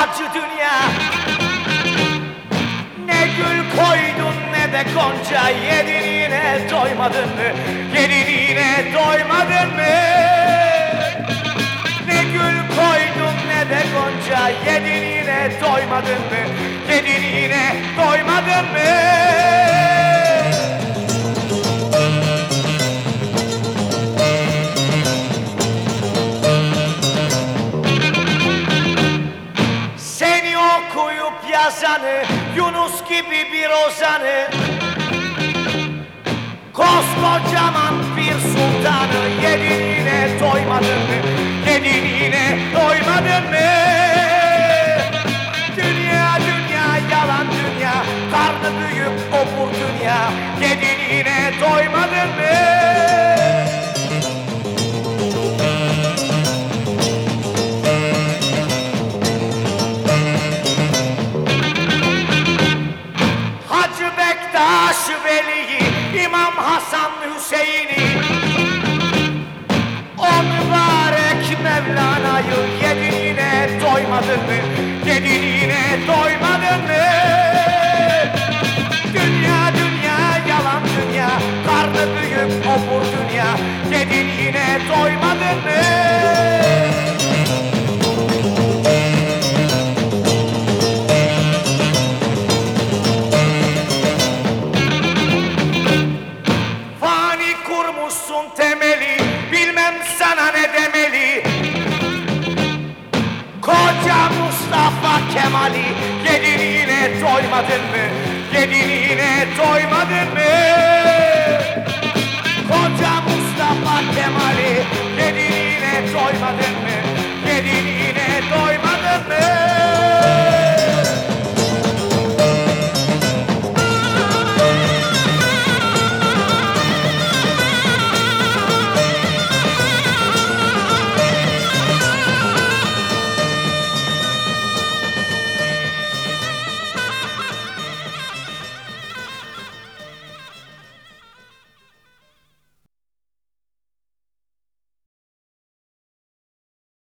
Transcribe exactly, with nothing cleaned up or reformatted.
acı dünya. Ne gül koydun ne de gonca, yedin yine doymadın mı? Yedin yine doymadın mı? Ne gül koydun ne de gonca, yedin yine doymadın mı? Yedin yine doymadın mı? Seni okuyup yazanı, Yunus gibi bir ozanı, koskocaman bir sultanı, yedin yine doymadın mı? Yedin yine doymadın mı? Dünya dünya yalan dünya, karnı büyük obur dünya, yedin yine doymadın mı? Hacı Bektaş Veli'yi, İmam Hasan Hüseyin'i, o mübarek Mevlana'yı yedin yine doymadın mı? Yedin yine doymadın mı? Dünya dünya yalan dünya, karnı büyük obur dünya, yedin yine doymadın mı? Fani kurmuşsun temeli, bilmem sana ne demeli. Koca Mustafa Kemal'i, yedin yine doymadın mı? Yedin yine doymadın mı? Koca Mustafa Kemal'i, yedin yine doymadın mı? Yedin yine doymadın mı?